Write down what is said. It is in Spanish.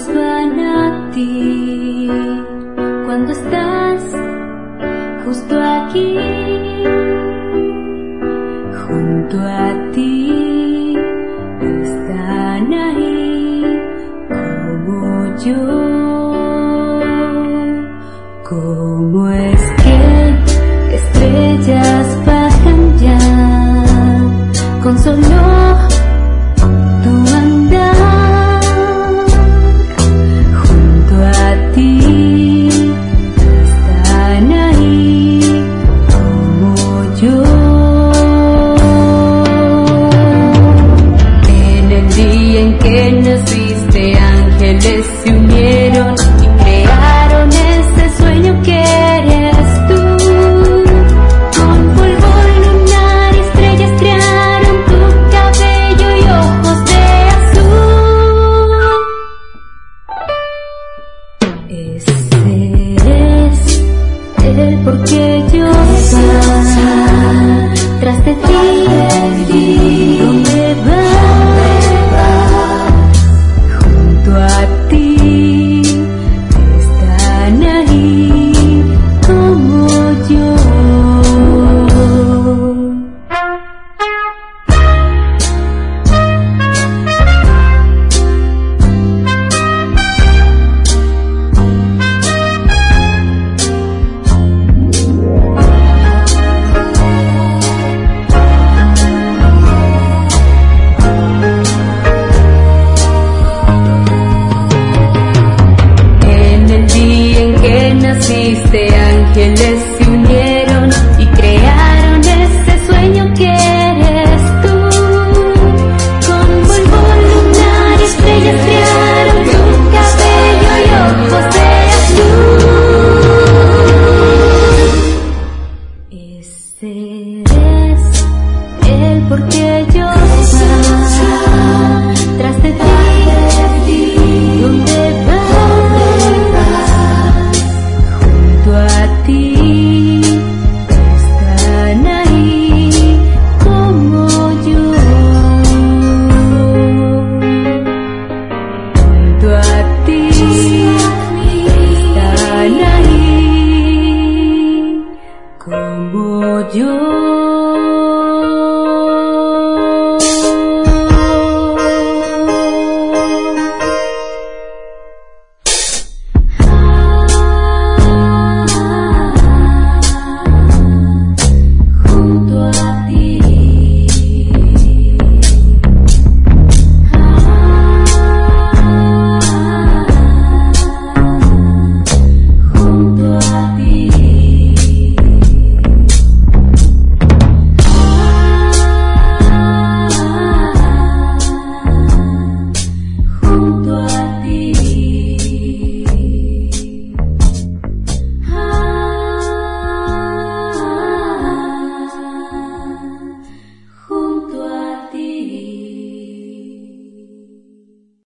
todos van a ti cuando estás justo aquí, junto a ti, están ahí como yo. ¿Cómo es que estrellas bajan ya con solo tu andar? Junto a ti están ahí como yo. En el día en que naciste, ángeles se unieron y crearon ese sueño que eres tú. Con polvo lunar y estrellas crearon tu cabello y ojos de azul. Ese es el por qué yo voy tras de ti. ¿Dónde vas? Junto a ti están ahí como yo. En el día en que naciste, ángeles